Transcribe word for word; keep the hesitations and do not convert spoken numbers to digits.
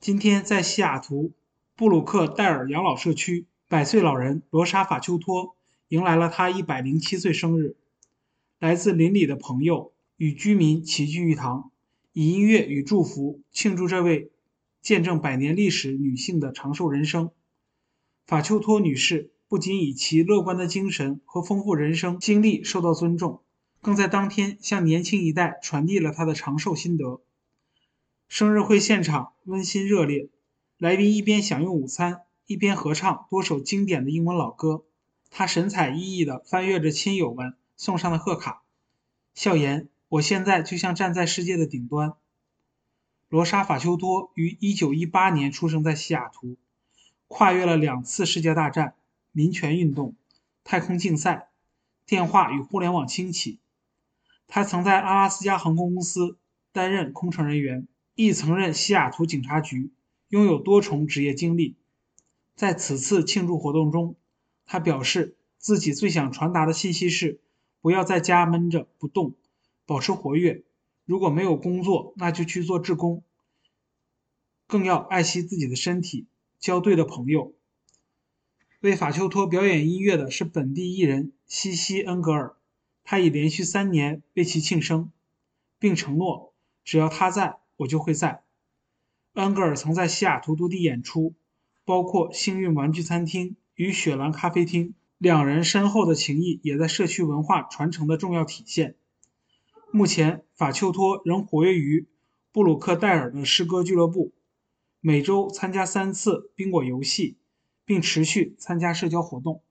今天在西雅图布鲁克戴尔养老社区，百岁老人罗莎法丘托迎来了他一百零七岁生日。来自邻里的朋友与居民齐聚一堂，以音乐与祝福庆祝这位见证百年历史女性的长寿人生。法丘托女士不仅以其乐观的精神和丰富人生经历受到尊重，更在当天向年轻一代传递了她的长寿心得。生日会现场温馨热烈，来宾一边享用午餐，一边合唱多首经典的英文老歌。他神采奕奕地翻阅着亲友们送上的贺卡，笑言：“我现在就像站在世界的顶端。”罗莎法丘托于一九一八年出生在西雅图，跨越了两次世界大战、民权运动、太空竞赛、电话与互联网兴起。他曾在阿拉斯加航空公司担任空乘人员，亦曾任西雅图警察局，拥有多重职业经历。在此次庆祝活动中，他表示自己最想传达的信息是：不要在家闷着不动，保持活跃。如果没有工作，那就去做志工，更要爱惜自己的身体，交对的朋友。为法丘托表演音乐的是本地艺人西西恩格尔，他已连续三年为其庆生，并承诺只要他在，我就会在。恩格尔曾在西雅图多地演出，包括幸运玩具餐厅与雪兰咖啡厅，两人深厚的情谊也在社区文化传承的重要体现。目前，法丘托仍活跃于布鲁克戴尔的诗歌俱乐部，每周参加三次宾果游戏，并持续参加社交活动。